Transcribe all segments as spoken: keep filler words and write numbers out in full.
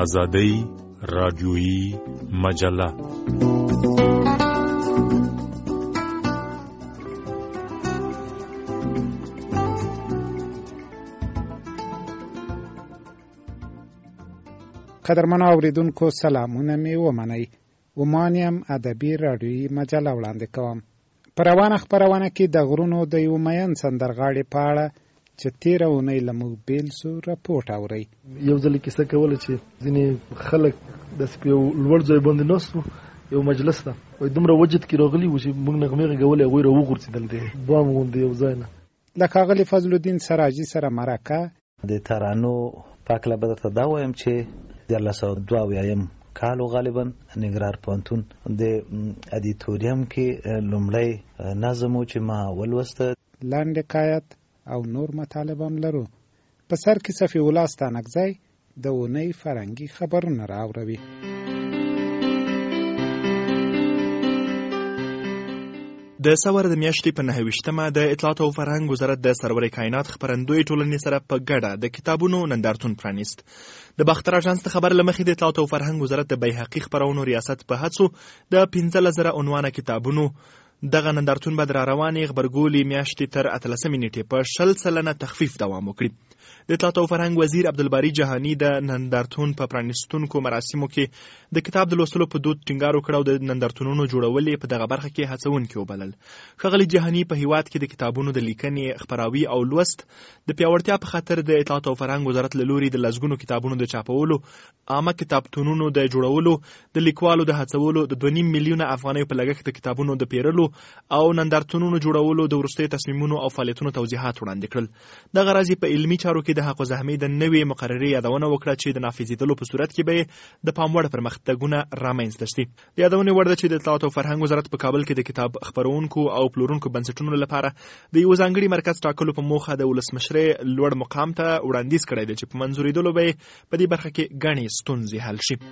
آزادۍ رادیویی مجله. قدرمنو اوریدونکو سلامونه می ومنئ. ومانیم ادبي رادیویي مجله وړاندې کوم. په روانه خپرونه کې د غرونو د یو مین سندرغاړي په اړه چې تیره اونۍ له موږ بیل سو راپورټ اورئ. یو ځل کیسه کوله چې ځینې خلک داسې په یو لوړ ځای باندې ناست وو، یو مجلس ته وایي دومره وجد کې راغلي وو چې موږ نغمې غږولې، هغوی راوغورځېدل د بام غوندې یو ځای نه. له ښاغلي فضل الدین سراجي سره مرکه. د ترانو پاکله به درته دا وایم چې دیارلس سوه دوه اویایم کالو غالبا ننګرهار پوهنتون د ادیتوریم کې لومړی نظم و چې ما ولوسته. لنډ حکایت او نور مطالب هم لرو. په سر کې صفي الله ستانکزی د اونۍ فرهنګي خبرونه راوروي. د سور د میاشتې په نهه ویشتمه د اطلاعات او فرهنګ وزارت د سرور کائنات خپرندوی ټولنې سره په ګډه د کتابونو نندارتون پرانیست. د باختر اژانس د خبر له مخې د اطلاعات او فرهنګ وزارت د بیهقي خپرونو ریاست په هڅو د پنځلس زره عنوانه کتابونو دغه نندارتون به در روانې غبرګولي میاشتې تر اتلسمې نیټې په شل سلنه تخفیف دوام وکړي. د اطلاعات او فرهنګ وزیر عبدالباری جهانی د نندارتون په پرانیستونکو مراسمو کې د کتاب د لوستلو په دود ټینګار وکړ او د نندارتونونو جوړول په دغه برخه کې هڅونکي وبلل. ښاغلي جهانی په هیواد کې د کتابونو د لیکنې، خپراوي او لوست د پیاوړتیا په خاطر د اطلاعات او فرهنګ وزارت له لوري د لسګونو کتابونو د چاپولو، عامه کتابتونونو د جوړولو، د لیکوالو د هڅولو، د دوه نیم میلیونه افغانیو په لګښت د کتابونو د پیرلو او نندارتونونو جوړولو د وروستیو تصمیمونو او فعالیتونو توضیحات وړاندې کړل. دغه راځي په علمي چارو کې د حق الزحمي د نوې مقررې یادونه وکړه چې د نافذېدلو په صورت کې به د پام وړ پرمختګونه رامنځته شي. د یادونې وړ ده چې د اطلاعات او فرهنګ وزارت په کابل کې د کتاب خپرونکو او پلورونکو بنسټونو لپاره د یو ځانګړي مرکز ټاکلو په موخه د ولسمشرۍ لوړ مقام ته وړاندیز کړی دی چې په منظورېدلو به په دې برخه کې ګڼې ستونزې حل شي.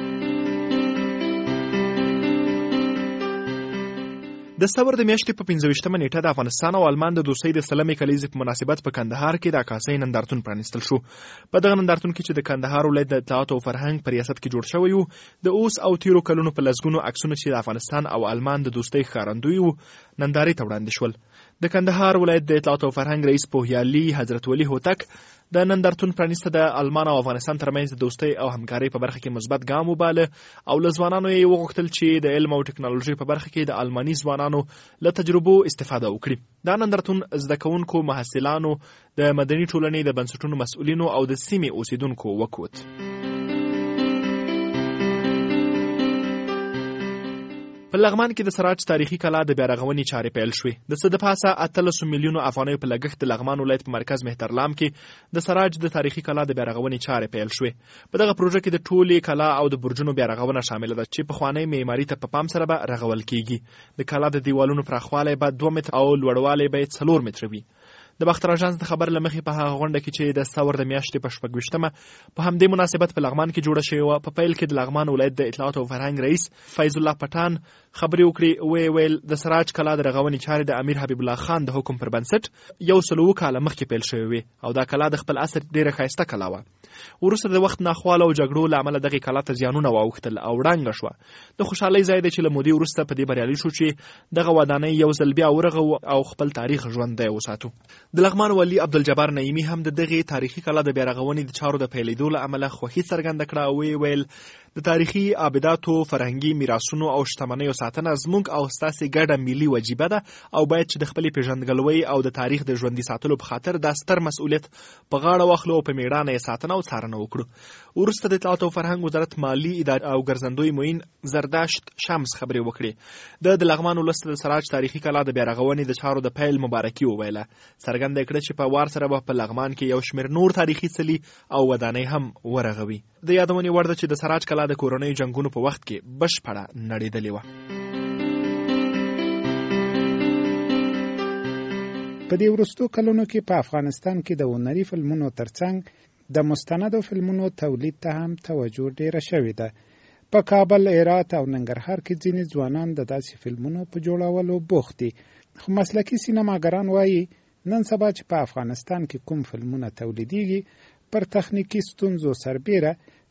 د سور د میاشتې په پنځه ویشتمه نیټه د افغانستان او آلمان د دوستۍ د سلمې کلیزې په مناسبت په کندهار کې د عکاسۍ نندارتون پرانیستل شو. په دغه نندارتون کې چې د کندهار ولایت د اطلاعات او فرهنګ په ریاست کې جوړ شوی و، د اوس او تیرو کلونو په لسګونو عکسونه چې د افغانستان او آلمان د دوستۍ ښکارندوی وو نندارې ته وړاندې شول. د کندهار ولایت د اطلاعات او فرهنګ رئیس پوهیالي حضرت ولی هوتک د نندارتون پرانیسته د آلمان او افغانستان ترمنځ د دوستۍ او همکارۍ په برخه کې مثبت ګام وباله او له ځوانانو یې وغوښتل چې د علم او ټکنالوژۍ په برخه کې د آلماني ځوانانو له تجربو استفاده وکړي. دا نندارتون زده کوونکو، محصلانو، د مدني ټولنې د بنسټونو مسؤلینو او د سیمې اوسیدونکو وکوت. په لغمان کې د سراج تاریخي کلا د بیارغونې چارې پیل شوې. د څه د پاسه اتلس میلیونو افغانیو په لګښت د لغمان ولایت په مرکز مهترلام کې د سراج د تاریخي کلا د بیارغونې چارې پیل شوې. په دغه پروژه کې د ټولې کلا او د برجونو بیارغونه شامل ده چې پخوانی معماري ته په پام سره به رغول کیږي. د کلا د دیوالونو پراخوالی به دوه متر او لوړوالی به څلور متره وي. د باختر اژانس د خبر له مخې په هغه غونډه کې چې د سور د میاشتې په شپږ ویشتمه په همدې مناسبت په لغمان کې جوړه شوې وه، په پیل کې د لغمان ولایت د اطلاعات او فرهنګ رئیس فیض الله پټان خبرې وکړې. ویې ویل د سراج کلا د رغونې چارې د امیر حبیب الله خان د حکم پر بنسټ یو سل اووه کاله مخکې پیل شوې وې او دا کلا د خپل عصر ډېره ښایسته کلا وه. وروسته د وخت ناخواله او جګړو له امله دغې کلا ته زیانونه واوښتل او ړنګه شوه. د خوشحالۍ ځای دی چې له مودې وروسته په دې بریالي شو چې دغه ودانۍ یو ځل بیا ورغوو او خپل تاریخ ژوندی وساتو. د لغمان والي عبدالجبار نعیمي هم د دغې تاریخي کلا د بیارغونې د چارو د پیلېدو له امله خوښي څرګنده کړه او ویې ویل د تاریخي آبداتو، فرهنګي میراثونو او شتمنیو ساتنه زموږ او ستاسې ګډه ملي وجیبه ده او باید چې د خپلې پیژندګلوۍ او د تاریخ د ژوندي ساتلو په خاطر دا ستر مسؤلیت په غاړه واخلو او په میړانه یې ساتنه او څارنه وکړو. وروسته د اطلاعات او فرهنګ وزارت مالي ادارې او ګرځندوی معین زرداشت شمس خبرې وکړې. د د لغمان ولس د سراج تاریخي کلا د بیارغونې د چارو د پیل مبارکي وویله. څرګنده یې کړه چې په وار سره به په لغمان کې یو شمېر نور تاریخي څلي او ودانۍ هم ورغوي. د یادونې وړ ده چې د سراج کلا د کورنیو جنګونو په وخت کې بشپړه نړېدلې وه. په دې وروستو کلونو کې په افغانستان کې د هنري فلمونو ترڅنګ د مستندو فلمونو تولید ته هم توجه ډیره شوې ده. په کابل، هرات او ننګرهار کې ځینې ځوانان د داسې فلمونو په جوړولو بوخت دي. خو مسلکي سینماګران وایي نن سبا چې په افغانستان کې کوم فلمونه تولیدېږي پر تخنیکي ستونزو سربیره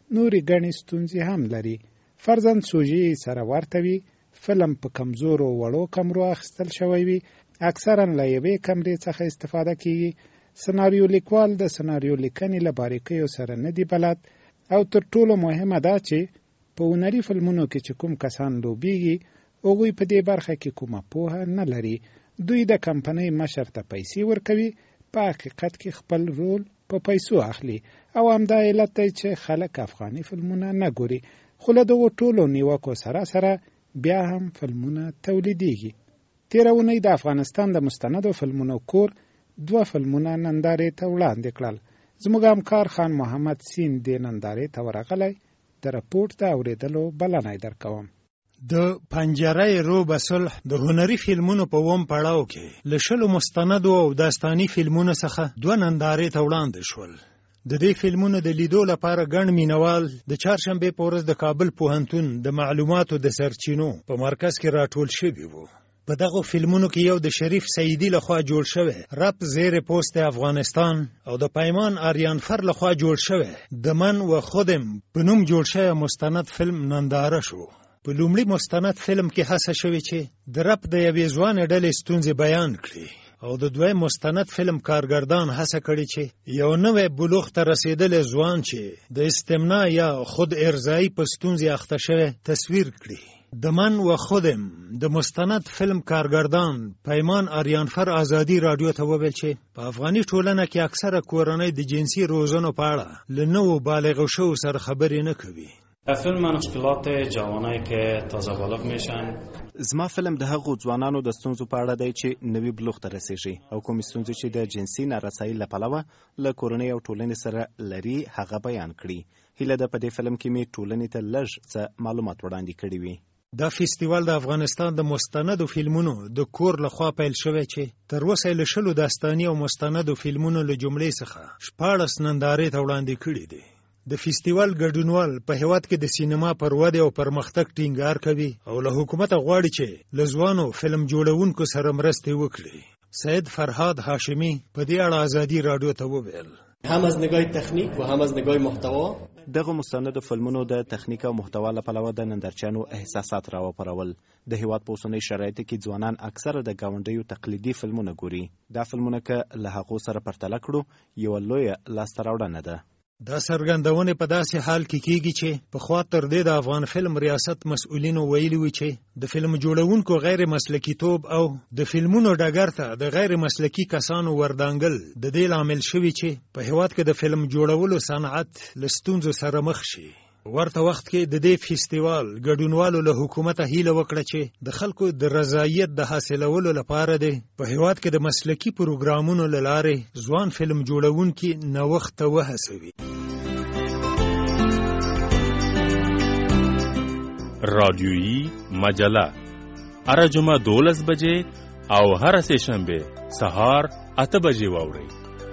نورې ګڼې ستونزې هم لري. فرضاً سوژې سره ورته وي، فلم په کمزورو وړو کمرو اخیستل شوی وي، اکثراً له یوې کمرې څخه استفاده کیږي، سناریو لیکوال د سناریو لیکنې له باریکیو سره نه دی بلد، او تر ټولو مهمه ده چې په هنري فلمونو کې چې کوم کسان لوبیږي هغوی په دې برخه کې کومه پوهه نه لري. دوی د کمپنۍ مشر ته پیسې ورکوي، په حقیقت کې خپل رول په پیسو اخلي، او همدا علت دی چې خلک افغاني فلمونه نه ګوري. خو له دغو ټولو نیوکو سره سره بیا هم فلمونه تولیدیږي. تېره اونۍ د افغانستان د مستندو فلمونو کور دوه فلمونه نندارې ته وړاندې کړل. زموږ همکار خان محمد سین دې نندارې ته ورغلی. د رپورټ د اورېدلو بلنه یې درکوم. د پنجرې روب صلح د هنري فلمونو په اووم پړاو کې له شلو مستندو او داستاني فلمونو څخه دوه نندارې ته وړاندې شول. د دې فلمونو د لیدو لپاره ګڼ مینوال د چهارشنبې په ورځ د کابل پوهنتون د معلوماتو د سرچینو په مرکز کې راټول شوي وو. په دغه فلمونو کې یو د شریف سیدی لخوا جوړ شوی رپ زیر پوست افغانستان او د پیمان آریانفر لخوا جوړ شوی د من و خودم په نوم جوړ شوی مستند فلم ننداره شو. په لومړي مستند فلم کې هڅه شوې چې د رپ د یوې ځوانې ډلې ستونزې بیان کړي، او د دویم مستند فلم کارګردان هڅه کړې چې یو نوی بلوغ ته رسېدلی ځوان چې د استمنا یا خود ارضایي په ستونزې اخته شوی تصویر کړي. د من و خودم د مستند فلم کارګردان پیمان آریانفر آزادي رادیو ته وویل چې په افغاني ټولنه کې اکثره کورنۍ د جنسي روزنو په اړه له نوو بالغو شوو سره خبرې نه کوي. فیلم من مشکلات جوانایی که تازه بالغ میشن. زما فلم د هغو ځوانانو د ستونزو په اړه دی چې نوي بلوغ ته رسیږي او کومې ستونزې چې د جنسي نارسایي له پلوه له کورنۍ او ټولنې سره لري هغه بیان کړي. هیله ده په دې فلم کې مې ټولنې ته لږ څه معلومات وړاندې کړي وي. دا فستیوال د افغانستان د مستندو فلمونو د کور لخوا پیل شوی چې تر اوسه له شلو داستاني او مستندو فلمونو له جملې څخه شپاړس نندارې ته وړاندې کړي دي. د فستیوال ګډونوال په هیواد کې د سینما پر ودې او پرمختګ ټینګار کوي او له حکومت غواړي چې له ځوانو فلم جوړونکو سره مرسته وکړي. سید فرهاد هاشمی په دې اړه آزادي رادیو ته وویل: هم از نگاه تکنیک و هم از نگاه محتوا دغه مستندو فلمونو د تخنیک او محتوا له پلوه د نندارچیانو احساسات راوپارول. د هیواد په اوسنۍ شرایطو کې ځوانان اکثره د ګاونډیو تقلیدي فلمونه ګوري. دا فلمونه که له هغو سره پرتله کړو یوه لویه لاسته راوړنه ده. دا څرګندونې په داسې حال کې کیږي چې پخوا تر دې د افغان فلم ریاست مسؤلینو ویلي وي چې د فلم جوړونکو غیر مسلکي توب او د فلمونو ډګر ته د غیر مسلکي کسانو وردانګل د دې لامل شوي چې په هیواد کې د فلم جوړولو صنعت له ستونزو سره مخ شي. ورته وخت کې د دې فستیوال ګډونوالو له حکومته هیله وکړه چې د خلکو د رضایت د حاصلولو لپاره دی په هیواد کې د مسلکي پروګرامونو له لارې ځوان فلم جوړونکي نوښت ته وهڅوي. رادیویی مجله هره جمعه دولس بجې او هره سه شنبه سهار اته بجې واورئ.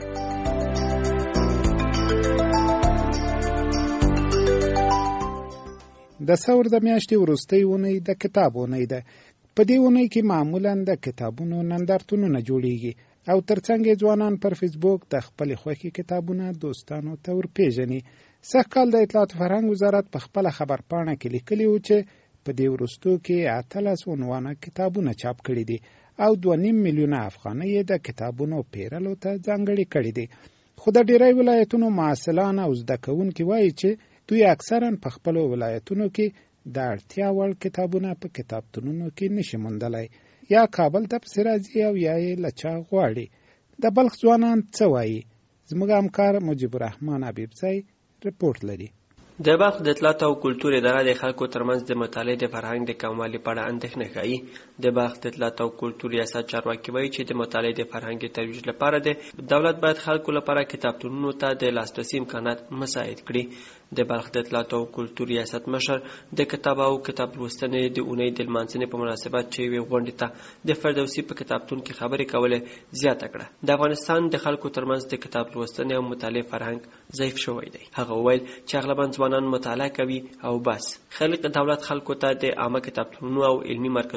د ثور د میاشتې وروستۍ اونۍ د کتاب اونۍ ده. په دې اونۍ کې معمولاً د کتابونو نندارتونونه جوړیږي او ترڅنګ ځوانان پر فیسبوک د خپلې خوښې کتابونه دوستانو ته ورپېژني. سږ کال د اطلاعات فرهنګ وزارت په خپله خبرپاڼه کې لیکلي وو چې په دې وروستو کې اتلس عنوانه کتابونه چاپ کړي دي او دوه نیم میلیونه افغانۍ د کتابونو پیرلو ته ځانګړي کړي دي. خو د ډېری ولایتونو محصلان او زده کوونکي وایي چې دوی اکثرا په خپلو ولایتونو کې د اړتیا وړ کتابونه په کتابتونونو کې نشي موندلی، یا کابل ته پسې راځي او یا یې له چا غواړي. د بلخ ځوانان څه وایي؟ زموږ همکار مجیب الرحمن حبیبزی رپورټ لري. د بلخ د اطلاعات او کلتور اداره د خلکو ترمنځ د مطالعې د فرهنګ د کموالي په اړه اندېښنه ښیي. د بلخ د اطلاعات او کلتور ریاست چارواکي وایي چې د مطالعې د فرهنګ ترویج لپاره د دولت باید خلکو لپاره کتابتونونو ته د لاسرسي امکانات مساعد کړي. د بلخ د اطلاعات او کلتور ریاست مشر د کتاب او کتاب لوستنې د اونۍ د لمانځنې په مناسبت چې یوې غونډې ته د فردوسي په کتابتون کې خبرې کولې زیاته کړه. د افغانستان د خلکو ترمنځ د کتاب لوستنې او مطالعې فرهنګ ضعیف شوی دی. هغه وویل چې اغلبا ځوانان مطالعه کوي او بس. خلک دولت خلکو ته د عامه کتابتونونو او علمي مرکزونو په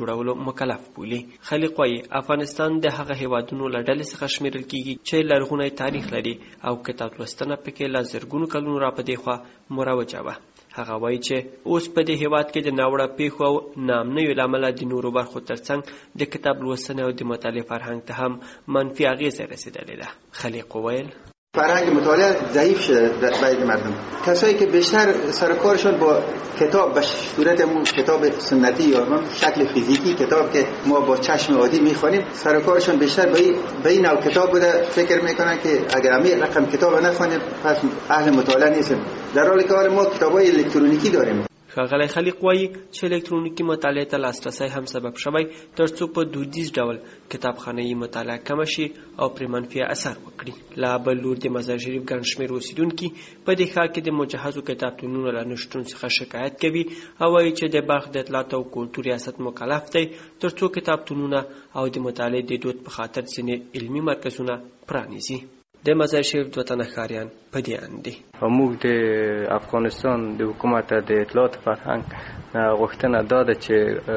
جوړولو مکلف بولي. خلیق وايي افغانستان د هغه هیوادونو له ډلې څخه شمیرل کیږي چې لرغونی تاریخ لري او کتاب لوستنه پکې له زرګونو کلونو را په دې خوا مروجه وه. هغه وایي چې اوس په دې هیواد کې د ناوړه پیښو او ناامنیو له امله د نورو برخو ترڅنګ د کتاب لوستنې او د مطالعې فرهنګ ته هم منفي اغیزه رسیدلې ده. خلیق وویل فرهنگ مطالعه ضعیف شده بین مردم. کسایی که بیشتر سر کارشون با کتاب به صورت کتاب سنتی یا شکل فیزیکی کتاب که ما با چشم عادی میخوانیم سر کارشون بیشتر به این نوع کتاب بوده، فکر میکنن که اگر همین رقم کتاب نخوانیم پس اهل مطالعه نیستیم، در حالی که ما کتابای الکترونیکی داریم. ښاغلی خلیق وایي چې الکترونیکي مطالعې ته لاسرسی هم سبب شوی ترڅو په دودیز ډول کتابخانه‌یي مطالعه کمه شي او پرې منفي اثر وکړي. لا بل لور د مزار شریف ګڼ شمېر اوسېدونکي په دې ښار کې د مجهزو کتابتونونو له نشتون څخه شکایت کوي او وایي چې د بلخ د اطلاعات او کلتور ریاست مکلف دی ترڅو کتابتونونه او د مطالعې د دود په خاطر ځینې علمي مرکزونه پرانیزي. د مزار شریف دوه تنه ښاریان په دې اند دي. موږ د افغانستان د حکومت د اطلاعات فرهنګ غوښتنه دا ده چې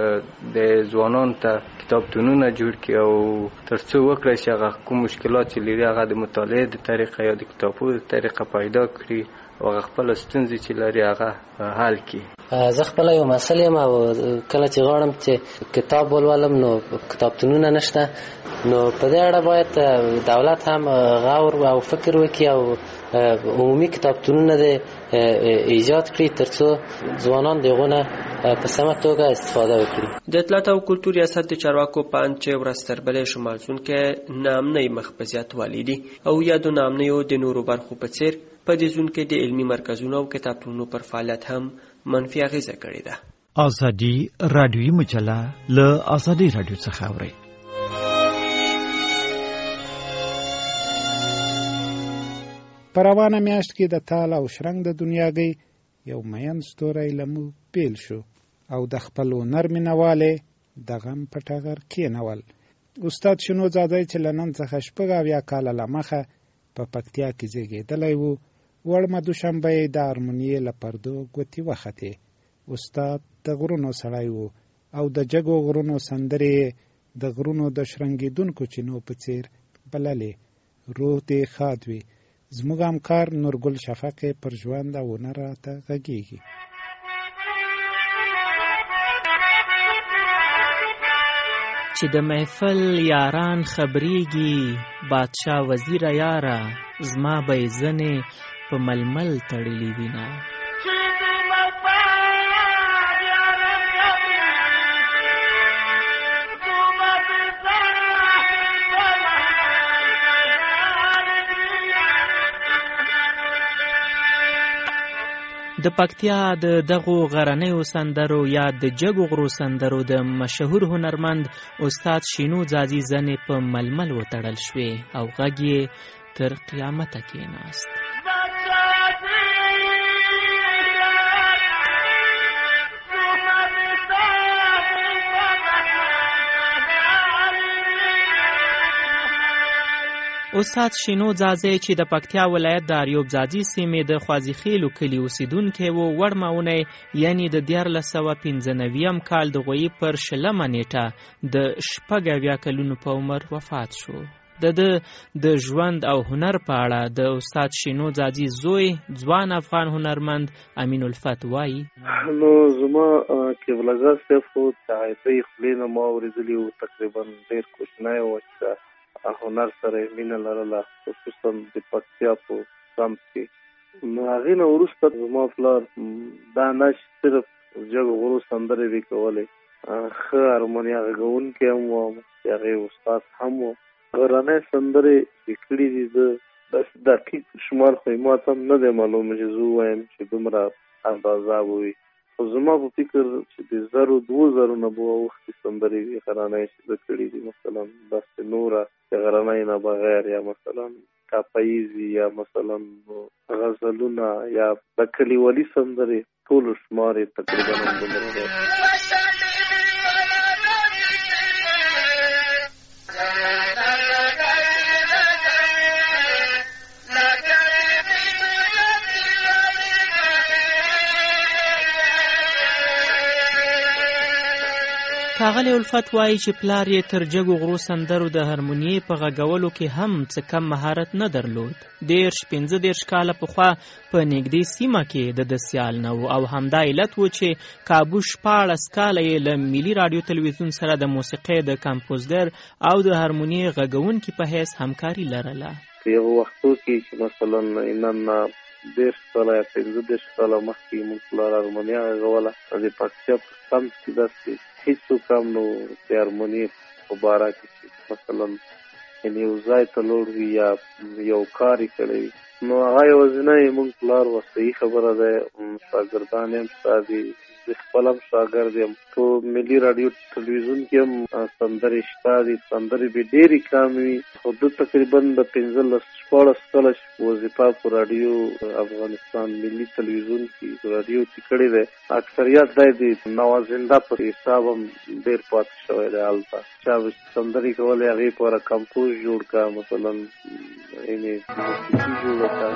د ځوانانو ته کتابتونونه جوړ کړي او ترڅو وکړي چې هغه کوم مشکلات چې لري هغه د مطالعې د طریقه یا د کتابونو د طریقه پیدا کړي او هغه خپل ستونزې چې لري هغه حل کړي. زه خپله یو محصل یم او کله چې غواړم چې کتاب ولولم نو کتابتونونه نشته، نو په دې اړه باید دولت هم غور او فکر وکړي او عمومي کتابتونونه د ایجاد کړي ترڅو ځوانان د هغو نه په سمه توګه استفاده وکړي. د اطلاعات او کلتور ریاست د چارواکو په اند چې ورځ تر بلې شمال ځونکي ناامنۍ مخ په زیاتوالي دي او یادو ناامنیو د نورو برخو په څیر په دې ځون کې د علمي مرکزونو او کتابتونونو پر فعالیت هم منفي اغیزه کړې ده. ازادي رادیویي مجله له ازادي رادیو څخه اورئ. په روانه میاشت کې د تال او شرنګ د دنیاګۍ یو مین ستوری له موږ بیل شو او د خپل هنر مینهوالې د غم په ټغر کېنول. استاد شنو زادی چې له نن څخه شپږ اویا کاله له مخه په پکتیا کې زیږېدلی و، وړمه دوشنبه یې د هارمونیې له پردو ګوتې وختې. استاد د غرونو سړی و او د جګو غرونو سندرې د غرونو د شرنګېدونکو چینو په څیر بللې. روح دې ښاد وي. زموږ همکار نورګل شفق پر ژوند او هنر راته غږېږي. چې د محفل یاران خبرېږي، بادشاه وزیره یاره زما به یې ځنې په ململ تړلې وینه. د پکتیا د دغو غرنیو سندرو یا د جګو غرو سندرو د مشهور هنرمند استاد شینو ځاځي ځنې په ململ وتړل شوې او غږ یې تر قیامته کېناست. استاد شینو ځاځی چې د پکتیا ولایت د اریوب ځاځي سیمې د خوازیخیلو کلي اوسېدونکی و، وړمه اونۍ یعنې د دیارلس سوه پنځه نویم کال د غویي پر شلمه نیټه د شپږ اویا کلونو په عمر وفات شو. د ده د ژوند او هنر په اړه د استاد شینو ځاځي زوی ځوان افغان هنرمند امین الفت وایي: نو زما قبلګاه صاحب خو د عیدۍ خولې نه ما اورېدلي وو، تقریبا ډېر کوچنی و چې هنر سره مینه لرله، خصوصا د پکتیا په سمت کې. نو هغې نه وروسته زما پلار دا نه چې صرف جګو غرو سندرې وې کولې، ښه هارمونیا غږونکی هم و، هغې استاد هم و. غرنۍ سندرې چې کړي دي د داسې دقیق شمار خو یې ما ته هم نه دی معلوم چې زه ووایم چې دومره اندازه به وي، خو زما په فکر چې د زرو دوو زرو نه به اوښتې سندرې وي غرنۍ چې زه کړي دي، مثلا داسې نوره د غرنۍ نه بغیر، یا مثلا کاپاییزي، یا مثلا غزلونه، یا د کلیوالي سندرې، ټولو شمار یې تقریبا همدومره دی. ښاغلی الفت وایي چې پلار یې تر جګو غرو سندرو د هارمونیې په غږولو کې هم څه کم مهارت نه درلود. دېرش پنځه دېرش کاله پخوا په نږدې سیمه کې د ده سیال نه و او همدا علت و چې کابو شپاړس کاله یې له ملي راډیو تلویزیون سره د موسیقۍ د کمپوزګر او د هارمونیې غږونکي په حیث همکاري لرله. په یو وختو کې چې مثلا نن دېرش کاله یا پنځه دېرش کاله مخکې موږ پلار هارمونیه غږوله، د پکتیا په سمت کې داسې هېڅوک هم نو د هارمونیې په باره کې چې مثلا یعنې یو ځای ته لوړ وي یا یو کار یې کړی وي، نو هغه یوازینی موږ پلار و. صحیح خبره ده، شاګردان یم ستا دي، زه خپل هم شاګرد یم. په ملي راډیو تلویزیون کې هم سندرې شته دي، سندرې به ډېرې کم وي، خو ده تقریبا د پنځلس شپاړس کاله وظیفه په راډیو افغانستان ملي تلویزیون کې راډیو کې کړې ده. اکثریت دی د نوازنده په حساب هم ډېر پاتې شوی دی. هلته چا به سندرې کولې، هغې پاره کمپوز جوړ کړه، مثلا یعنې موسیقي جوړه کړه.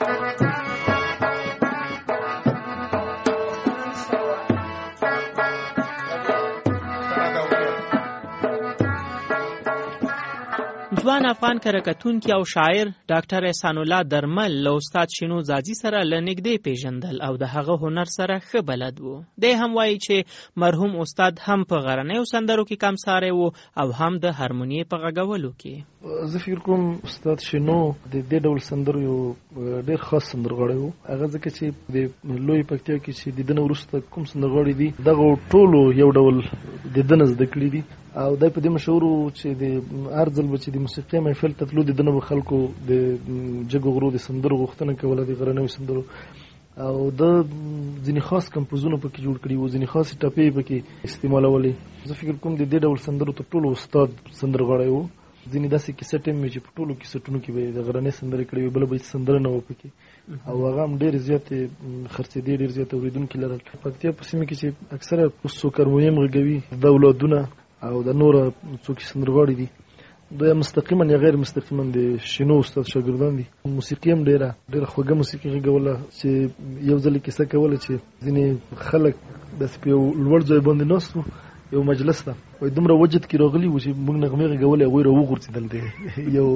ځوان افغان کرکټونکي او شاعر ډاکټر احسان الله درمل له استاد شینو زاځي سره له نږدې پیژندل او د هغه هنر سره ښه بلد و. دی هم وایي چې مرحوم استاد هم په غرنیو سندرو کې کم ساری و او هم د هارمونیې په غږولو کې. زه فکر کوم استاد شینو د دې ډول سندرو یو ډېر خاص سندرغاړی و. هغه ځکه چې د لوی پکتیا کې چې د ده نه وروسته کوم سندرغاړي دي دغه ټولو یو ډول د ده نه زده کړي دي او دی په دې مشهور و چې د هر ځل به چې د موسیقي محفل ته تلو د ده نه به خلکو د جګو غرو د سندرو غوښتنه کوله، د غرنیو سندرو، او ده ځینې خاص کمپوزونه پکې جوړ کړي وو، ځینې خاصې ټپې پکې استعمالولې. زه فکر کوم د دې ډول سندرو تر ټولو استاد سندرغاړی و. ځینې داسې کیسټ هم وي چې په ټولو کیسټونو کې به د غرنۍ سندرې کړې وي، بله به هېڅ سندره نه وه پکې، او هغه هم ډېرې زیاتې خرڅېدې، ډېر زیات اورېدونکي لرل. پکتیا په سیمه کې چې اکثره اوس څوک هارمونیم غږوي، د اولادونه او د نوره څوک سندرغاړي دي، دوی مستقیما یا غیر مستقیما د شینو استاد شاګردان دي. موسیقي هم ډېره ډېره خوږه موسیقي غږوله چې یو ځل یې کیسه کوله چې ځینې خلک داسې په یو لوړ ځای باندې ناست وو، یو مجلس ته وایي دومره وجد کې راغلي وو چې موږ نغمې غږولې، هغوی را وغورځېدل د یو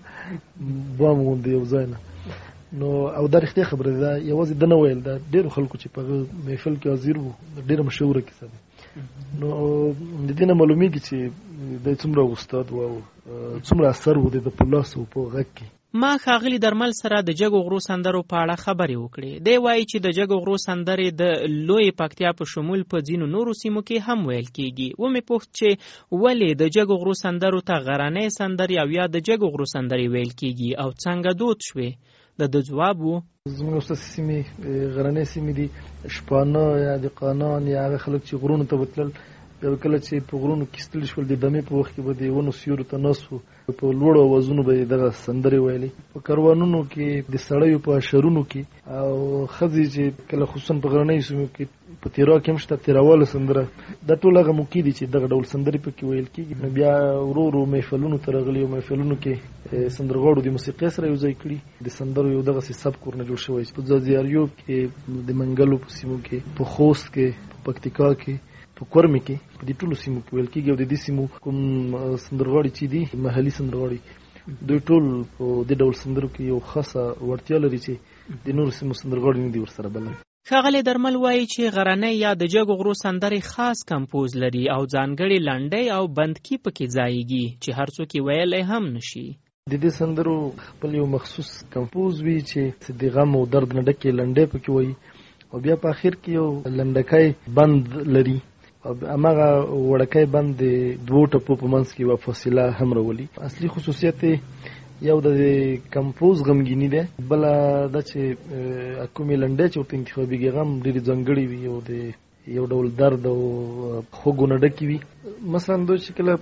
بام غوندې یو ځای نه. نو او دا رښتیا خبره ده، یوازې ده نه ویل، دا ډېرو خلکو چې په هغه محفل کې حاضر وو ډېره مشهوره کیسه ده. نو د دې نه معلومیږي چې دی څومره استاد و او څومره اثر و د په لاس او په غږ کې. ما ښاغلي درمل سره د جګو غرو سندرو په اړه خبرې وکړې. دی وایي چې د جګو غرو سندرې د لوی پکتیا په شمول په ځینو نورو سیمو کې هم ویل کېږي. ومې پوښت چې ولې د جګو غرو سندرو ته غرنۍ سندرې او یا د جګو غرو سندرې ویل کېږي او څنګه دود شوې؟ د ده ځواب و زموږ ستاسې سیمې غرنۍ سیمې دي، شپانه یا د قانان یا هغه خلک چې غرونو ته بتلل، یو کله چې په غرونو کې ستړي شول د دمې په وخت کې به د ونو سیورو ته ناست وو، په لوړو اوازونو به یې دغه سندرې ویلې. په کاروانونو کې د سړیو په اشرونو کې او ښځې چې کله خصوصا په غرنیو سیمو کې په تیرا کې هم شته تیراواله سندره، دا ټول هغه موقع دي چې دغه ډول سندرې پکې ویل کېږي. نو بیا ورو ورو محفلونو ته راغلي او محفلونو کې سندرغاړو د موسیقۍ سره یو ځای کړي، د سندرو یو دغسې سبک ورنه جوړ شوی. په ځاځیاریو کې، د منګلو په سیمو کې، په خوست کې، په پکتیکا کې، په کورمې کې، په دې ټولو سیمو کې ویل کېږي. او د دې سیمو کوم سندرغاړي چې دي محلي سندرغاړي، دوی ټول په دې ډول سندرو کې یو خاصه وړتیا لري چې د نورو سیمو سندرغاړي نه دي ورسره بلد. ښاغلی درمل وایي چې غرنۍ یا د جګو غرو سندرې خاص کمپوز لري او ځانګړې لنډۍ او بندکي پکې ځایږي چې هر څوک یې ویلی هم نشي. د دې سندرو خپل یو مخصوص کمپوز وي چې د غم او درد نه ډکې لنډۍ پکې وایي، او بیا په آخر کې یو لنډکی بند لري، او هماغه وړکی بند د دوو ټپو په منځ کې یوه فاصله هم راولي. اصلي خصوصیت یو د کمپوز غمګیني ده، بله دا چې کومې لنډۍ چې ورته انتخابېږي هغه هم ډېرې ځانګړې وي او د یو ډول درد او خوږو نه ډکې وي. مثلا دوی چې کله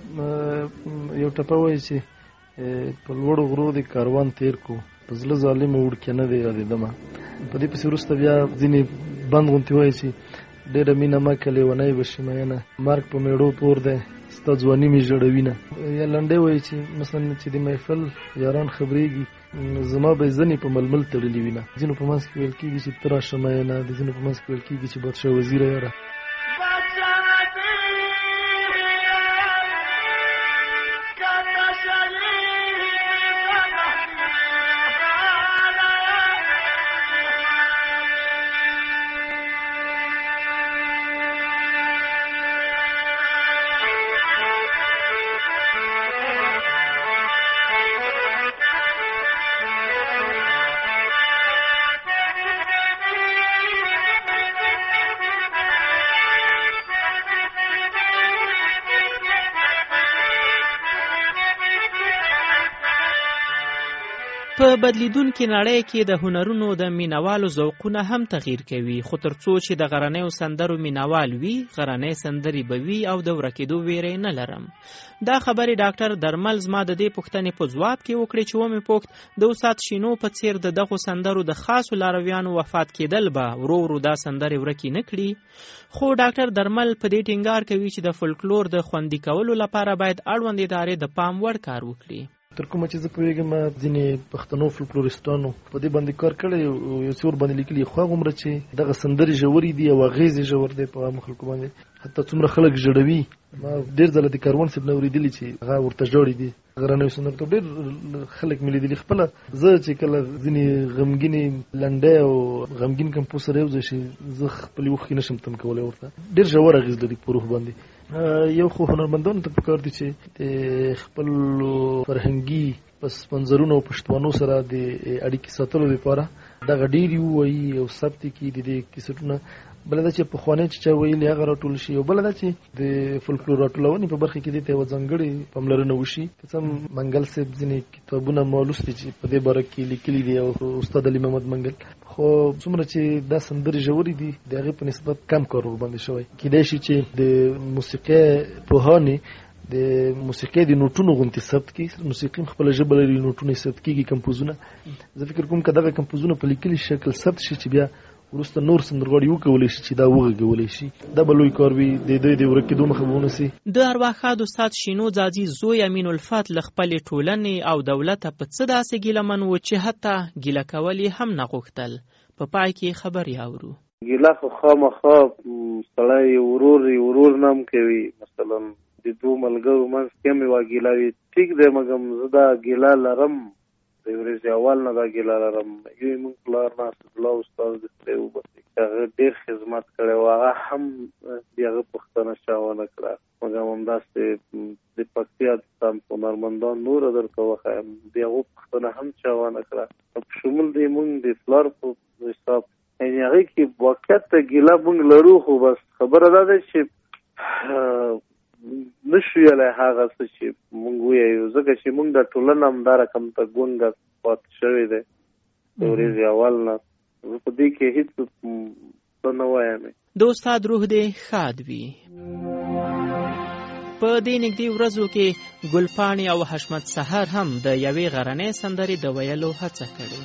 یو ټپه وایي چې په لوړو غرو د کاروان تیر کو، په زړه ظالمه وړکې نه دی یادېدمه. په دې پسې وروسته بیا ځینې بند غوندې وایي چې ډېره مینه مه که لیونی به شي مینه، مرګ په میړو تور دی ستا ځواني مې ژړوینه. یا لنډۍ وایي چې مثلا چې د محفل یاران خبرېږي، زما به ځنې په ململ تړلي وینه. ځینو په منځ کې ویل کېږي چې ته راشه مینه، د ځینو په منځ کې ویل کېږي چې بادشاه وزیره یاره. په بدلیدونکې نړۍ کې د هنرونو د مینوالو ذوقونه هم تغییر کوي، خو تر څو چې د غرنیو سندرو مینوال وي، غرنۍ سندرې به وي او د ورکېدو ویرې نه لرم. دا خبرې ډاکټر درمل زما د دې پوښتنې په ځواب کې وکړې چې ومې پوښت د استاد شینو په څیر د دغو سندرو د خاصو لارویانو وفات کېدل به ورو ورو دا سندرې ورکې نه کړي. خو ډاکټر درمل په دې ټینګار کوي چې د فولکلور د خوندي کولو لپاره باید اړوند ادارې د پام وړ کار وکړي. تر کومه چې زه پوهېږم ځینې پښتنو فولکلوریسټانو په دې باندې کار کړی، یو څه ورباندې لیکلي، خو هغومره چې دغه سندرې ژورې دي او اغېز یې ژور دی په عامو خلکو باندې، حتی څومره خلک ژړوي. ما ډېر ځله د کاروان صاحب نه اورېدلي چې هغه ورته ژاړي دي غرنیو سندرو ته. ډېر خلک مې لیدلي. خپله زه چې کله ځینې غمګینې لنډۍ او غمګین کمپوز سره یو ځای شي، زه خپلې اوښکې نشم تم کولی. ورته ډېر ژور اغېز لري په روح باندې. یو خو هنرمندانو ته پکار دي چې د خپلو فرهنګي پس منظرونو او پښتوانو سره د اړیکې ساتلو لپاره دغه ډېرې ووایي او ثبت کړي د دې کیسټونه. بله دا چې پخوانی چې چا ویلي هغه راټول شي، او بله دا چې د فولکلور راټولونې په برخه کې دې ته یوه ځانګړې پاملرنه وشي. که څه هم منګل صاحب ځینې کتابونه ما لوستي چې په دې باره کې لیکلي دي، او استاد علي محمد منګل، خو څومره چې دا سندرې ژورې دي د هغې په نسبت کم کار ورباندې شوی. کیدای شي چې د موسیقۍ پوهانې د موسیقۍ د نوټونو غوندې ثبت کړي. موسیقي هم خپله ژبه لري، نوټونه یې ثبت کېږي، کمپوزونه. زه فکر کوم که دغه کمپوزونه په لیکلي شکل ثبت شي چې بیا وروسته نور سندرغاړي وکولی شي چې دا وغږولی شي، دا به لوی کار وي، د دوی د ورکېدو مخه به ونیسي. د ارواښاد استاد شینو ځاځي زوی امین الفت له خپلې ټولنې او دولته په څه داسې ګیلمن و چې حتی ګیله کول یې هم نه غوښتل. په پای کې خبرې اورو. ګیله خو خامخا سړی ورور ورور نه هم کوي. مثلا د دوه ملګرو منځ کې هم یوه ګیله وي، ټیک دی، مګم زه دا ګیله لرم، د ورځې اول نه دا ګیله لرم. یو یې مونږ پلار ناصرالله استاد د خدای وبخښي، هغه ډېر خدمت کړی و، هغه هم د هغه پوښتنه چا ونه کړه. مګم همداسې د پکتیا د هنرمندان نوره درته وښایم، د هغو پوښتنه هم چا ونه کړه. په شمول د مونږ د پلار په حساب یعنې هغې کې واقعیت ته ګیله مونږ لرو، خو بس خبره دا ده چې نشو ویلی هغه څه چې مونږ ووایو، ځکه چې مونږ د ټولنه همدا رقم ته ګونګه پاتې شوی دی د ورځې اول نه. زه په دې کې هېڅ څه نه وایم. د استاد روح دې ښاد وي. په دې نږدې ورځو کې ګلپاڼې او حشمت سحر هم د یوې غرنۍ سندرې د ویلو هڅه کړې.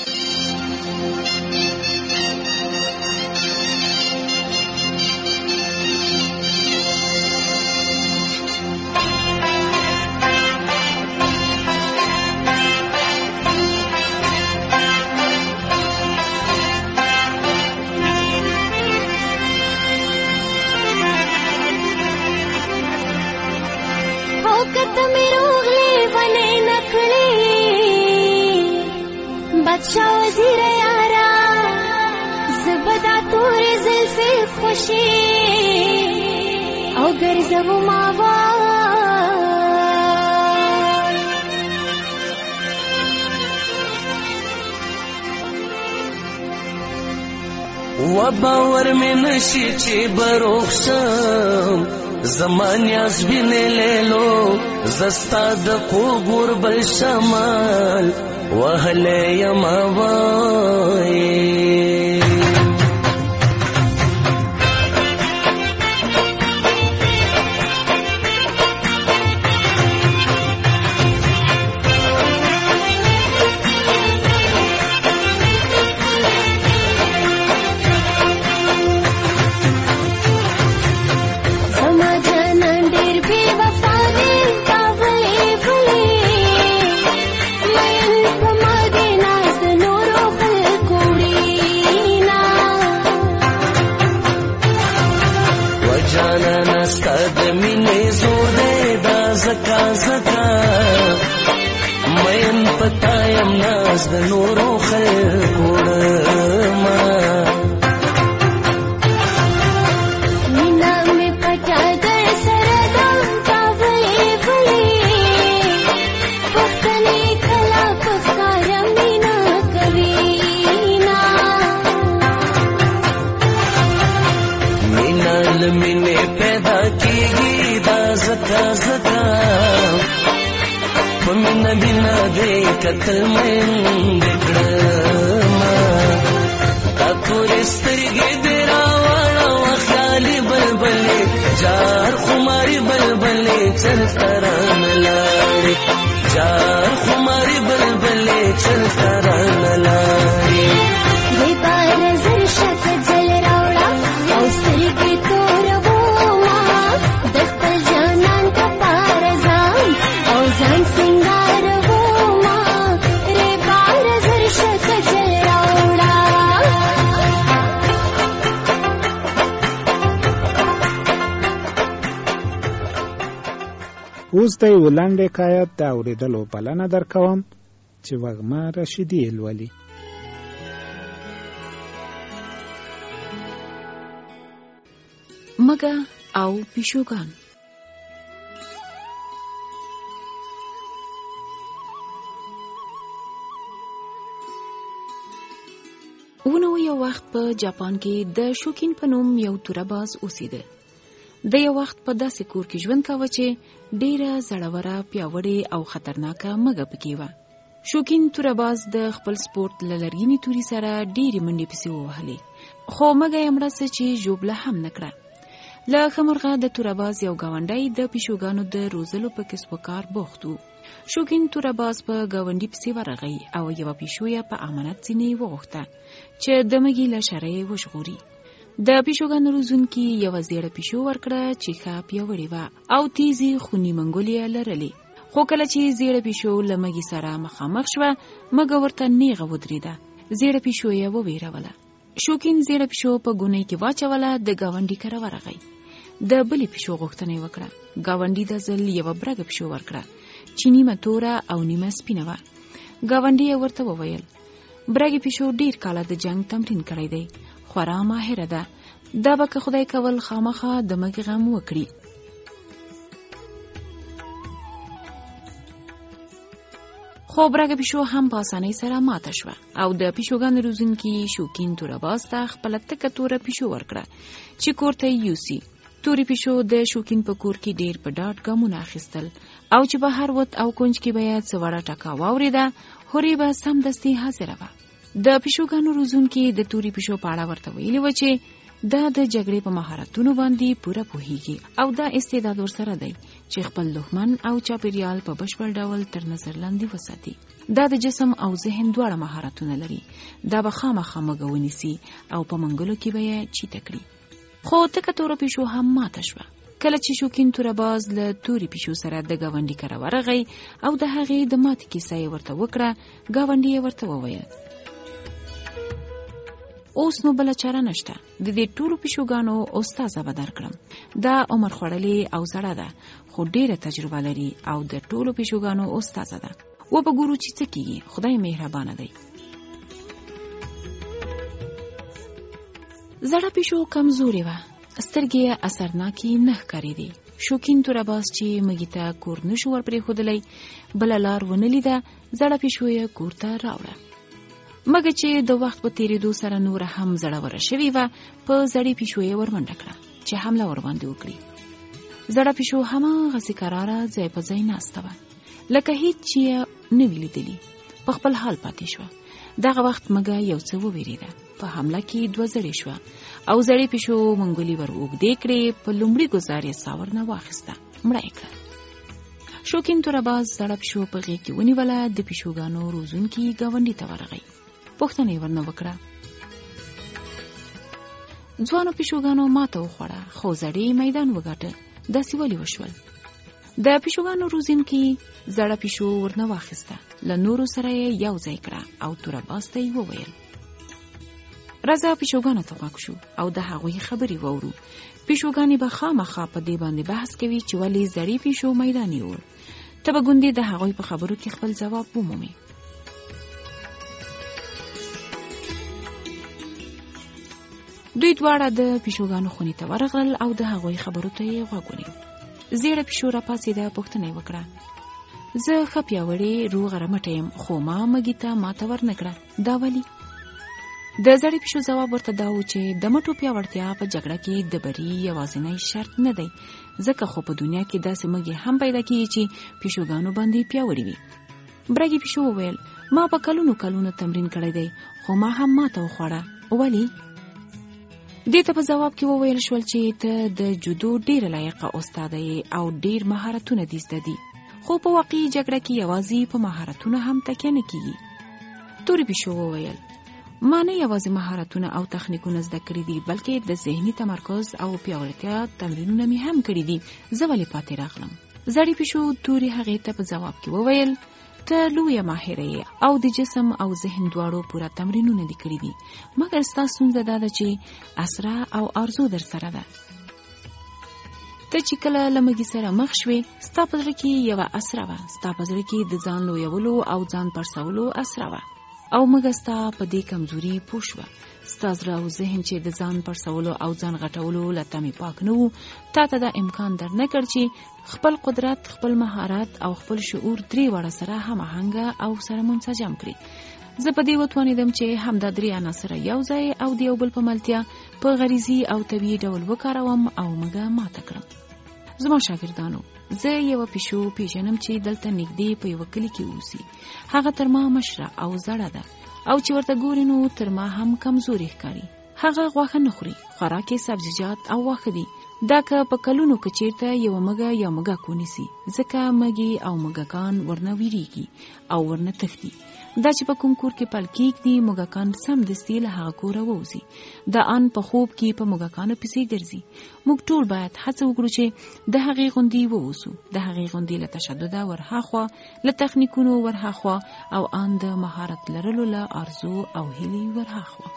बादशाह वजीर यारा ज़बदा तोरे ज़ुल्फ़े खुशी अगर ज़ब मावा و باور میں نشی چی بروخشم زمان یاز بینه لیلو زستا د قوګور بل شمال وهله یما وای زکا زکا مین پتایم ناز د نورو خلکو ما مینا می پټا د سره دم تاوی ولی پختنی کلا پکار مینا کوینا مینا لمنه پیدا کیږي دا زکا زکا په مینه مینه دې کتل مین دکړما تا تورې سترګې دې راوړه خیالي بلبلې جار خماري بلبلې چرته رانه لاړې جار خماري بلبلې چرته رانه لاړې دې بار زر شک جل راوړه او سترګې تور وما د خپل جانان ته پار ځان او ځان سنگار وما دې بار زر شک جل راوړه اوس د یو لنډ حکایت د اورېدلو بلنه درکوم چې وږمه رشیدي یې لولي. مګه او پیشوګان. ونه یو وخت په جاپان کې د شوکین په نوم یو تورباز اوسېده. د یو وخت په داسې کور کې ژوند کاوه چې ډیره زړوره، پیاوړې او خطرناکه مګه پکې وه. شوکین تورباز د خپل سپورت له لرګینې توري سره ډیرې منډې پسې ووهلې، خو مګه یې مړه څه چې ژوبله هم نه کړه. له ښه مرغه د تورباز یو ګاونډی د پیشوګانو د روزلو په کسب و کار بوخت و. شوکین تورباز په ګاونډي پسې ورغی او یوه پیشو یې په امانت ځینې وغوښته چې د مګې له شره یې وژغوري. د پیشوګانو روزونکي یوه زیړه پیشو ورکړه چې ښه پیاوړې وه او تیزې خوني منګولې یې لرلې. خو کله چې زیړه پیشو له مګې سره مخامخ شوه، مګه ورته نیغه ودرېده. زیړه پیشو یې وویروله. شوکین زیړه پیشو په ګونۍ کې واچوله، د ګاونډي کره ورغی. د بلې پیشو غوښتنه یې وکړه. ګاونډي د ځل یوه برګه پیشو ورکړه چې نیمه توره او نیمه سپینه وه. ګاونډي یې ورته وویل برګې پیشو ډیر کاله د جنگ تمرین کړی دی، خورا ماهره ده، دا به که خدای کول خامخا د مګې غم وکړي. خو برګه پیشو هم په اسانۍ سره ماته شوه او د پیشوګانو روزونکي شوکین تورباز ته خپله تکه توره پیشو ورکړه چې کور ته یې یوسي. تورې پیشو د شوکین په کور کې ډیر په ډاډ ګامونه اخیستل او چې په هر وت او کونج کې به یې څه وړه ټکا واورېده، هورې به سمدستي حاضره وه. د پیشوګانو روزونکي د تورې پیشو په اړه ورته ویلي و چې دا د جګړې په مهارتونو باندې پوره پوهیږي او دا استعداد ورسره دی چې خپل دښمن او چاپیریال په بشپړ ډول تر نظر لاندې وساتي. دا د جسم او ذهن دواړه مهارتونه لري. دا به خامخا مګه ونیسي او په منګلو کې به یې چیته کړي. خو تکه توره پیشو هم ماته شوه. کله چې شوکین تورباز له تورې پیشو سره د ګاونډي کره ورغی او د هغې د ماتې کیسه یې ورته وکړه، ګاونډي یې ورته وویل اوس نو بله چاره نشته، د دې ټولو پیشوګانو استازه به درکړم. دا عمر خوړلې او زړه ده خو ډیره تجربه لري او د ټولو پیشوګانو استازه ده. و به ګورو چې څه کیږي، خدای مهربانه دی. زړه پیشو کمزورې وه، سترګې یې اثرناکې نه ښکارېدې. شوکین تورباز چې مګې ته کور نشو ور پرېښودلی، بله لار ونه لیده. زړه پیشو یې کور ته راوړه. مګه چې د وخت په تیریدو سره نوره هم زړوره شوې وه، په زړې پیشو یې ورمنډه کړه چې حمله ورباندې وکړي. زړه پیشو هماغسې کراره ځای په ځای ناسته وه لکه هیڅ چې یې نه وي لیدلي. په خپل حال پاتې شوه. دغه وخت مګه یو څه وویرېده. په حمله کې دوه زړې شوه او زړې پیشو منګولې ور اوږدې کړې. په لومړي ګزار یې ساور نه واخیسته، مړه یې کړه. شوکین تورباز زړه پیشو په غېږ کې ونیوله. د پیشوګانو روزونکي ګاونډي ته ورغی. پوښتنه یې ورنه وکړه. ځوانو پیشوګانو ماته وخوړه خو زړې میدان وګاټه. داسې ولې وشول؟ د پیشوګانو روزونکي زړه پیشو ورنه واخیسته، له نورو سره یې یو ځای کړه او تورباز ته یې وویل راځه پیشوګانو ته غوږ شو او د هغوی خبرې واورو. پیشوګانې به خامخا په دې باندې بحث کوي چې ولې زړې پیشو میدان یوړ. ته به ګوندې د هغوی په خبرو کې خپل ځواب ومومې. دوی دواړه د پیشوګانو خونې ته ورغلل او د هغوی خبرو ته یې غوږ ونیو. زیړه پیشو راپاڅېده، پوښتنه یې وکړه زه ښه پیاوړې روغه رمټه یم خو ما مګې ته ماته ورنه کړه، دا ولې؟ د زړې پیشو ځواب ورته دا و چې د مټو پیاوړتیا په جګړه کې د بری یوازینی شرط نه دی، ځکه خو په دنیا کې داسې مګي هم پیدا کیږي چې پیشوګانو باندې پیاوړي وي. برګې پیشو وویل ما په کلونو کلونو تمرین کړی دی، خو ما هم ماته وخوړه. ولی؟ دې ته په جواب کې وویل شول چې ته د جودو ډېر لایقه استاد یې او ډېر مهارتونه دې زده دي، خو په واقعي جګړه کې یوازې په مهارتونو هم تکیه نه کیږي. تورې پیشو وویل ما نه یوازې مهارتونه او تخنیکونه زده کړي دي، بلکې د ذهني تمرکز او پیاوړتیا تمرینونه مې هم کړي دي. زه ولې پاتې راغلم؟ زړې پیشو تورې هغې ته په جواب کې وویل ته لویه ماهره یې او د جسم او ذهن دواړو پوره تمرینونه دې کړي دي، مګر ستا ستونزه دا ده چې اسره او آرزو در سره ده. ته چې کله له مګي سره مخ شوې ستا په زړه کې یوه اسره وه، ستا په زړه کې د ځان لویولو او ځان پرسولو اسره وه، او مګه ستا په دې کمزوري پوه شوه. ستا زړه او ذهن چې د ځان پرسولو او ځان غټولو له تمې پاک نه وو، تا ته دا امکان در نه کړ چې خپل قدرت، خپل مهارت او خپل شعور درې واړه سره هماهنګه او سره منسجم کړي. زه په دې وتوانېدم چې همدا درې عناصر یو ځای او د یو بل په ملتیا په غریزي او طبیعي ډول وکاروم او مګه ماته کړم. زما شاګردانو، زه یوه پیشو پیژنم چې دلته نږدې په یوه کلي کې اوسي. هغه تر ما مشره او زړه ده او چې ورته ګورې نو تر ما هم کمزوري ښکاري. هغه غوښه نه خوري، خوراک یې سبزیجات او واښه دي. دا که په کلونو کې چیرته یوه مږه یا مږک ونیسي، ځکه مږې او مږکان ورنه ویریږي او ورنه تښتي. دا چې په کوم کور کې پل کېږدي، مږکان سمدستي له هغه کوره ووځي. دا ان په خوب کې په مږکانو پسې ګرځي. موږ ټول باید هڅه وکړو چې د هغې غوندې ووسو، د هغې غوندې له تشدده ورهاخوا، له تخنیکونو ورهاخوا او ان د مهارت لرلو له آرزو او هیلې ورهاخوا.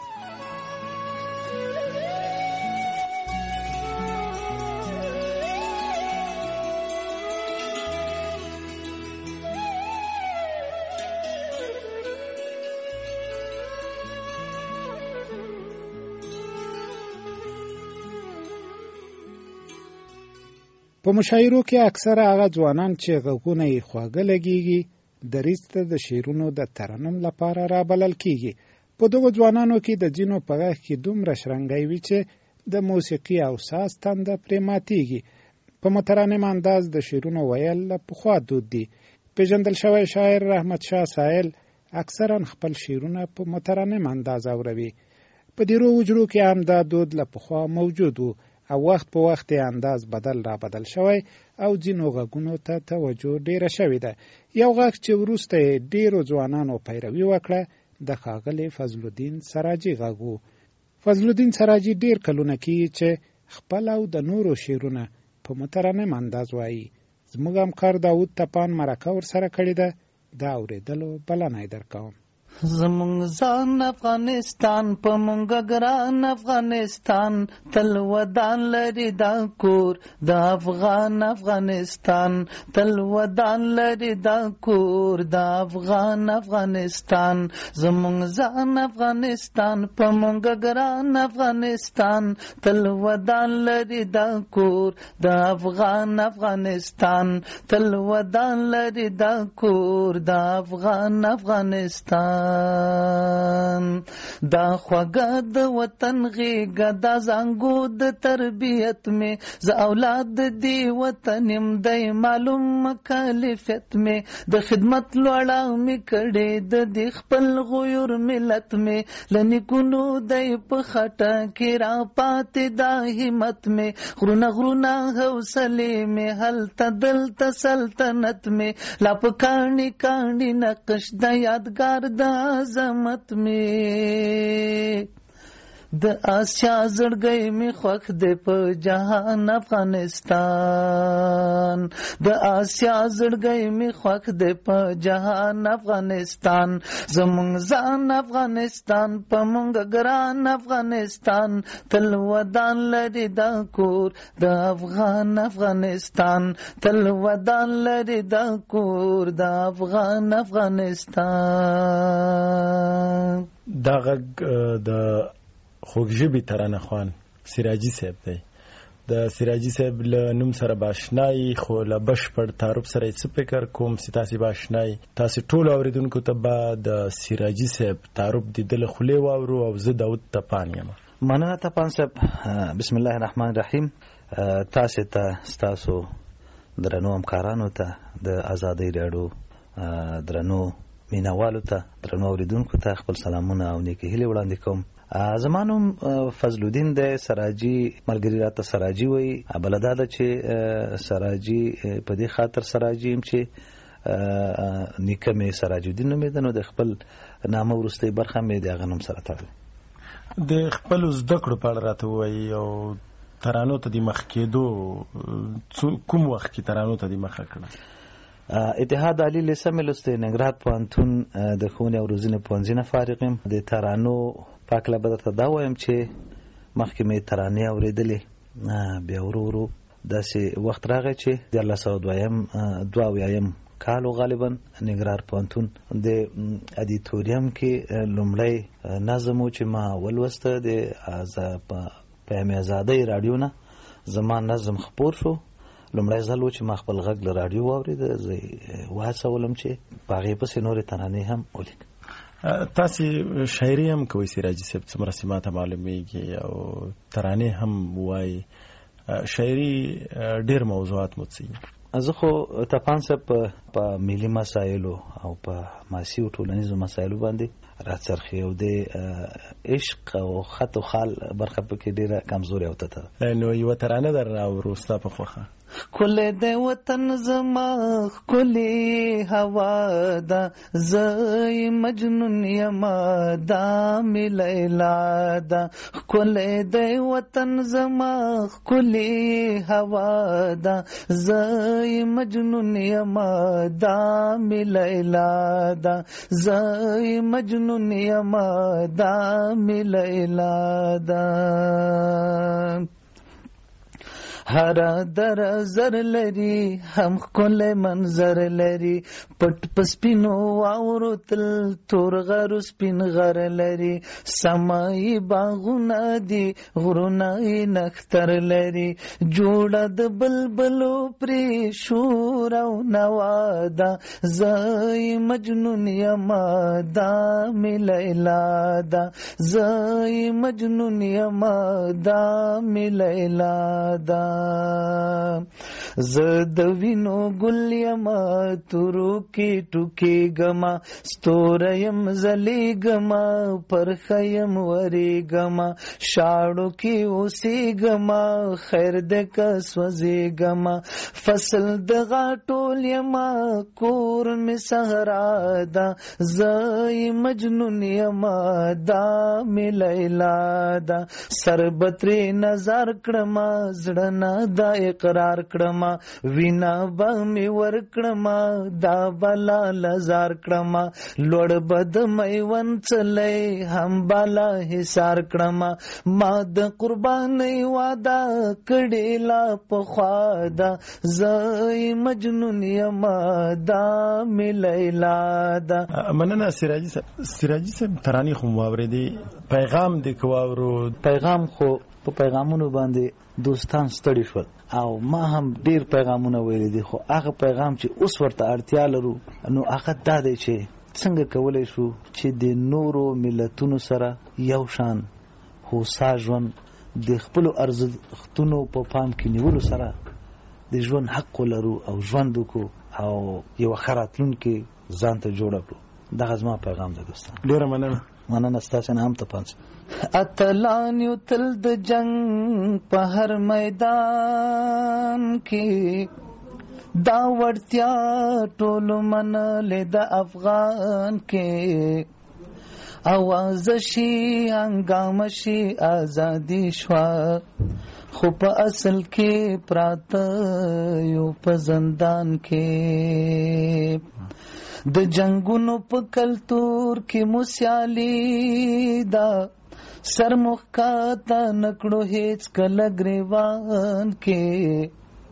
په مشاعرو کې اکثره هغه ځوانان چې غوږونه یې خواږه لګېږي دریځ ته د شعرونو د ترنم لپاره رابلل کېږي. په دغو ځوانانو کې د ځینو په غږ کې دومره شرنګی وي چې د موسیقي او ساز تنده پرې ماتېږي. په مترنم انداز د شعرونو ویل له پخوا دود دي. پیژندل شوی شاعر رحمت شاه سایل اکثرا خپل شعرونه په مترنم انداز اوروي. په ډېرو حجرو کې هم دا دود له پخوا موجود و او وخت په وخت انداز بدل را بدل شوی او ځینو غږونو ته توجه ډیره شوې ده. یو غږ چې وروسته ډیرو ځوانانو پیروي وکړه د ښاغلي فضل الدین سراجي غږ و. فضل الدین سراجي ډیر کلونه کېږي چې خپل او د نورو شعرونه په مترنم انداز وایي. زموږ همکار داود تپان مرکه ورسره کړې ده، د اورېدلو بلنه یې درکوم. زمونږ ځان افغانستان په مونږ ګران افغانستان تل ودان لري دا کور د افغان افغانستان تل ودان لري دا کور د افغان افغانستان زمونږ ځان افغانستان په مونږ ګران افغانستان تل ودان لري دا کور د افغان افغانستان تل ودان لري دا کور د افغان افغانستان دا خوږه د وطن غېږه دا زانګو د تربیت مې زه اولاد دی وطن یم دی معلوم مکلفیت مې د خدمت لوړه مې کړې د دې خپل غیور ملت مې له نیکونو دی په خټه کې را پاتې دا همت مې غرونه غرونه حوصلې مې هلته دلته سلطنت مې لا په کاڼي کاڼي نقش د یادګار د عظمت می د آسیا زړګی می خوښ دی په جهان افغانستان د آسیا زړګی می خوښ دی په جهان افغانستان زمونږ ځان افغانستان په مونږ ګران افغانستان تل ودان لري دا کور د افغان افغانستان تل ودان لري دا کور د افغان افغانستان. دا غږ د خوږ ژبې ترانه خوان سراجي صاحب دی. د سراجي صاحب له نوم سره باشنای خو له بشپړ تعارف سره څه فکر کوم چې تاسو باشنای تاسو ټول اوریدونکو ته به د سراجي صاحب تعارف د دل خولې واورو او زه داود تپان یم. مننه تپان صاحب. بسم الله الرحمن الرحیم. تاسو ته تاسو درنو همکارانو ته د ازادۍ راډیو درنو مینوالو ته درنو اوریدونکو ته خپل سلامونه او نیکی هیلې وړاندې کوم. زمانوم فضل الدین د سراجي ملګری راته سراجي وای بلدا ده چې سراجي په دې خاطر سراجي هم چې نیکه مې سراج الدین نومې ده نو د خپل نامه وروستۍ برخه مې د هغه نوم سره تړلې. د خپل زده کړو په اړه راته وایي او ترانو ته د مخ کېدو کوم وخت کې ترانو ته د مخه کړه؟ اتحاد علی لیسه مې لوستی ننګرهار پوهنتون د ښوونې او روزنې پوهنځي نه فارغ یم. د ترانو پاکله به درته دا وایم چې مخکې مې ترانې اورېدلې بیا ورو ورو داسې وخت راغی چې دیارلس سوه دویم دوه اویایم کال غالبا ننګرهار پوهنتون د ادیتوریم کې لومړی نظم و چې ما ولوسته د پیام ازادۍ راډیو نه زما نظم خپور شو. لومړی ځل و چې ما خپل غږ له راډیو واورېده زه وهڅولم چې په هغې پسې نورې ترانې هم ولیکم. تاسې شاعري هم کوئ سراجي صاحب څومره چې ما ته معلومیږي او ترانې هم وایي. شاعري ډېر موضوعات مو څه؟ زه خو تپان صاحب په ملي مسایلو او په ماسي او ټولنیزو مسایلو باندې راڅرخي او د عشق او خط و خال برخه پکې ډېره کمزوري او تته. نو یوه ترانه در راوړو ستا په خوښه. ښکلی د وطن زما ښکلې هوا ده زه مجنون یما دا مې لیلا ده. ښکلی د وطن زما ښکلې هوا ده زه مجنون یما دا مې لیلا ده زه مجنون یما دا مې لیلا ده. هر در زر لري هم ښکلی منظر لري پټ په سپینو واورو تل تور غر سپین غر لري سمایي باغونه دي غرونه یې نختر لري جوړه د بلبلو پرې شور او نوا ده زه مجنون یما دا مې لیلا ده زه مجنون یما دا مې لیلا ده. زه د وینو ګل یما تورو کې ټوکې گما ستوره یم زلی گما پرخه یم وری گما شاړو کې اوسې گما خیر د کس وزې گما فصل د غاټول یما کور می صحرا ده زه مجنون یما دا مې لیلا ده. سربتري نظر کړما زړه نه دا اقرار کړما وینا به می ور کړما دا بالا لزار کړما لوړ بد میون چلې هم بالا حصار کړما ما د قرباني واده کړي لا په خوا ده زه مجنون یما دا مې لیلا ده. مننه سراجي صاحب. سراجي صاحب ترانې خو واورېدې پیغام دې کوارو پیغام خو په پیغامونو باندې دوستان ستړي شول او ما هم ډیر پیغامونه ویلي دي خو هغه پیغام چې اوس ورته اړتیا لرو نو هغه دا دی چې څنګه کولی شو چې د نورو ملتونو سره یو شان هوسا ژوند د خپلو ارزښتونو په پام کې نیولو سره د ژوند حق ولرو او ژوند وکړو او یوه ښه راتلونکې ځان ته جوړه کړو. دغه زما پیغام دی دوستان. ډېره مننه. مننه ستاسو نه هم تپانس. اتلان یو تل د جنگ په هر میدان کې دا وړتیا ټول منلې د افغان کې اواز شي هنګام شي ازادي شوا خو په اصل کې پراته یو په زندان کې د جنگونو په کلتور کې موسیالي دا سر مخ کا تا نکړو هیڅ کله گریوان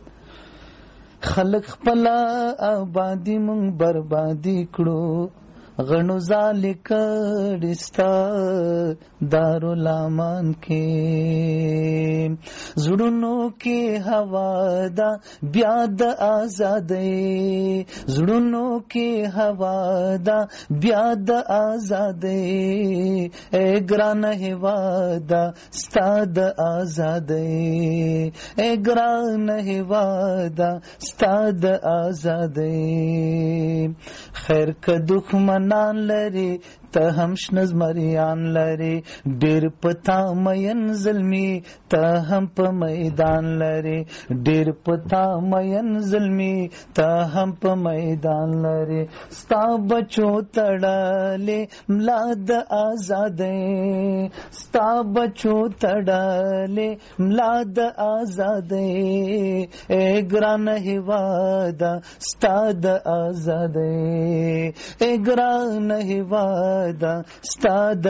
کې خلق خپل آبادی مونږ بربادي کړو غنو زال کړستا دارالامان کې زړونو کې هوا دا بیا د آزادۍ زړونو کې هوا دا بیا د آزادۍ اے ګران هیواد ستا د آزادۍ اے ګران هیواد ستا د آزادۍ خیر که دښمنان لري ته هم شنه زمریان لري ډېر پتا مین ظلمي ته هم په میدان لري ډېر پتا مین ظلمي ته هم په میدان لري ستا بچو تړلې ملا د آزادۍ ستا بچو تړلې ملا د آزادۍ اے ګران هیواد ستا د آزادۍ اے ګران هیواد ستا د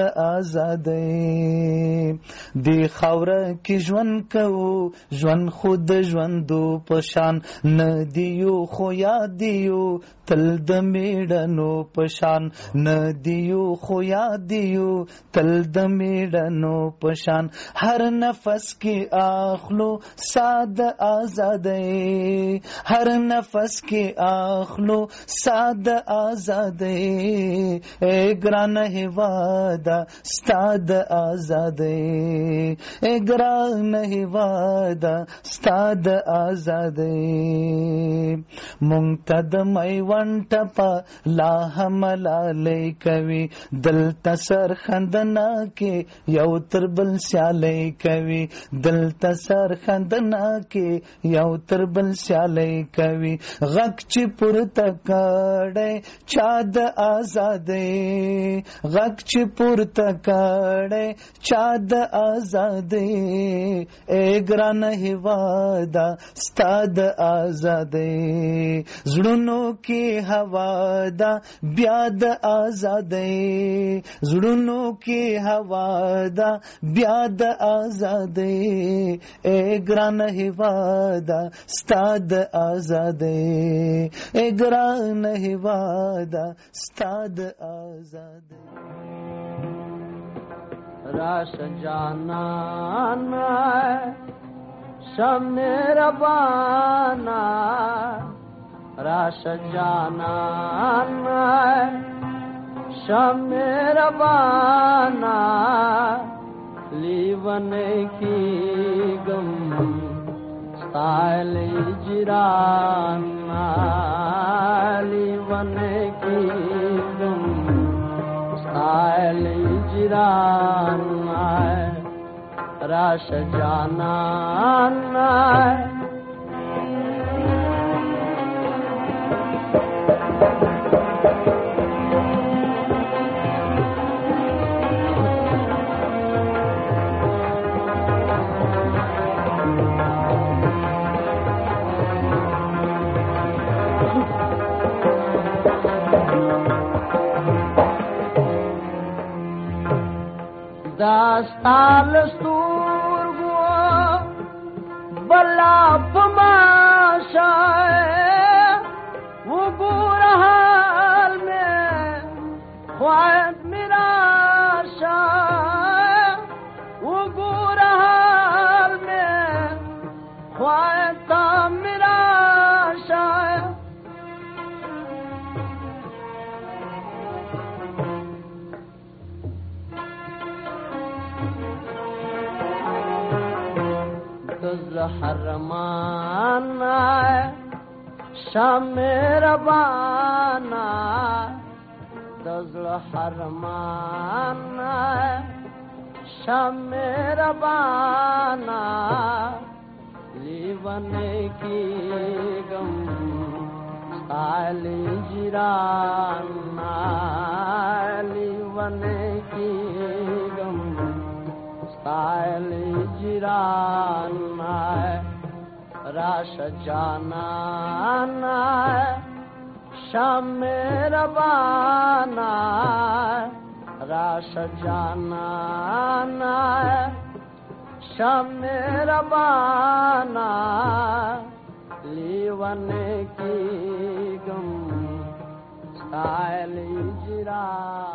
آزادۍ دی خاوره کې ژوند کوو ژوند خود ژوندو پشان نه دیو خو یاد دیو تل د میړنو پشان نه دیو خو یاد دیو تل د میړنو پشان هر نفس کې اخلو ساده آزادۍ هر نفس کې اخلو ساده آزادۍ اے ګران هیواد ستا د آزادۍ اے ګران هیواد ستا د آزادۍ مونږ ته د میوند ټپه لا هم لالی کوي دلته سرخندنه کې یو تر بل سیالی کوي دلته سرخندنه کې یو تر بل سیالی کوي غږ چې پورته کړی چا د آزادۍ غږ چې پورته کړی چا د آزادۍ اے ګران هیواد ستا د آزادۍ زړونو کې هوا دا بیا د آزادۍ زړونو کې هوا دا بیا د آزادۍ اے ګران هیواد ستا د آزادۍ اے ګران هیواد ستا د آزادۍ راش جانان شم ربانا راش جانان شم ربانا لیون کی گم ستائل جرانا لیون کی گم ستائل جرانا راش جانانا داستال ستورگو بلا پماشائے وہ گور حال میں خواہد میرا شائے وہ گور حال میں خواہد تا میرا شائے دزل حرمانا شام ربانا دزل حرمانا شام ربانا لیون کی گم ستائل جرانا لیون کی گم ستائل جرانا راش جانانا شام ربانا راش جانانا شام ربانا لیون کی گم ستائل جرانا را